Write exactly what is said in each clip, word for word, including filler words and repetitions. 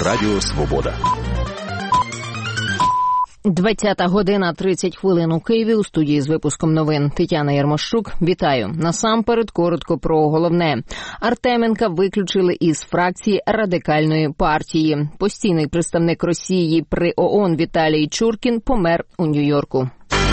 Радіо Свобода. двадцята година тридцять хвилин у Києві. У студії з випуском новин Тетяна Ярмощук. Вітаю. Насамперед коротко про головне. Артеменка виключили із фракції Радикальної партії. Постійний представник Росії при ООН Віталій Чуркін помер у Нью-Йорку.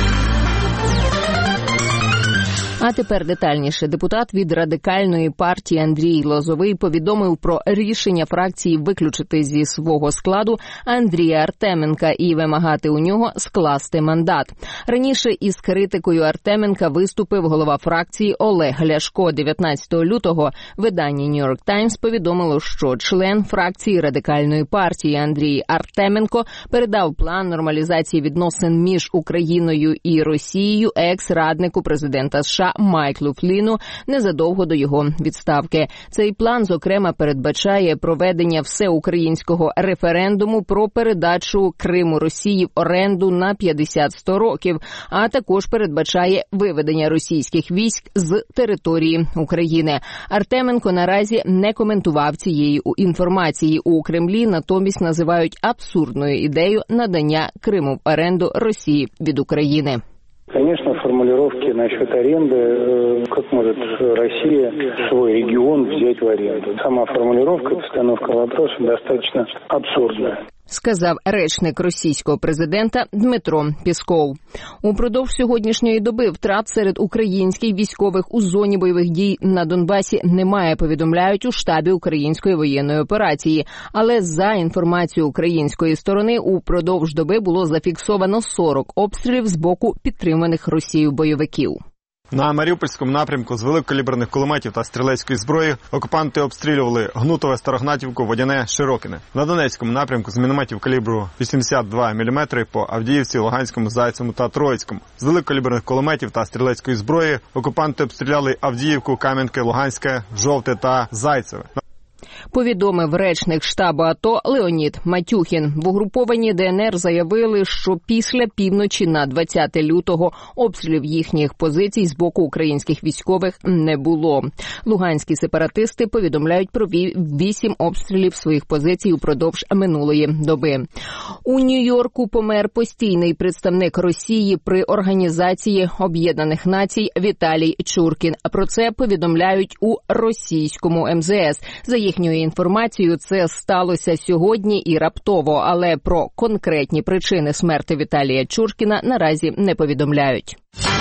А тепер детальніше. Депутат від Радикальної партії Андрій Лозовий повідомив про рішення фракції виключити зі свого складу Андрія Артеменка і вимагати у нього скласти мандат. Раніше із критикою Артеменка виступив голова фракції Олег Ляшко. дев'ятнадцятого лютого видання New York Times повідомило, що член фракції Радикальної партії Андрій Артеменко передав план нормалізації відносин між Україною і Росією екс-раднику президента США Майклу Фліну незадовго до його відставки. Цей план, зокрема, передбачає проведення всеукраїнського референдуму про передачу Криму Росії в оренду на п'ятдесят-сто років, а також передбачає виведення російських військ з території України. Артеменко наразі не коментував цієї інформації. У Кремлі натомість називають абсурдною ідею надання Криму в оренду Росії від України. Конечно, формулировки насчет аренды, как может Россия свой регион взять в аренду. Сама формулировка, постановка вопроса достаточно абсурдная. Сказав речник російського президента Дмитро Пєсков. Упродовж сьогоднішньої доби втрат серед українських військових у зоні бойових дій на Донбасі немає, повідомляють у штабі української воєнної операції. Але за інформацією української сторони, упродовж доби було зафіксовано сорок обстрілів з боку підтриманих Росією бойовиків. На Маріупольському напрямку з великокаліберних кулеметів та стрілецької зброї окупанти обстрілювали Гнутове, Старогнатівку, Водяне, Широкине. На Донецькому напрямку з мінометів калібру вісімдесят два міліметри по Авдіївці, Луганському, Зайцевому та Троїцькому. З великокаліберних кулеметів та стрілецької зброї окупанти обстріляли Авдіївку, Кам'янке, Луганське, Жовте та Зайцеве. Повідомив речник штабу АТО Леонід Матюхін. В угрупованні ДНР заявили, що після півночі на двадцяте лютого обстрілів їхніх позицій з боку українських військових не було. Луганські сепаратисти повідомляють про вісім обстрілів своїх позицій упродовж минулої доби. У Нью-Йорку помер постійний представник Росії при Організації Об'єднаних Націй Віталій Чуркін. Про це повідомляють у російському ем зе ес. За їхньою інформацією, це сталося сьогодні і раптово, але про конкретні причини смерті Віталія Чуркіна наразі не повідомляють.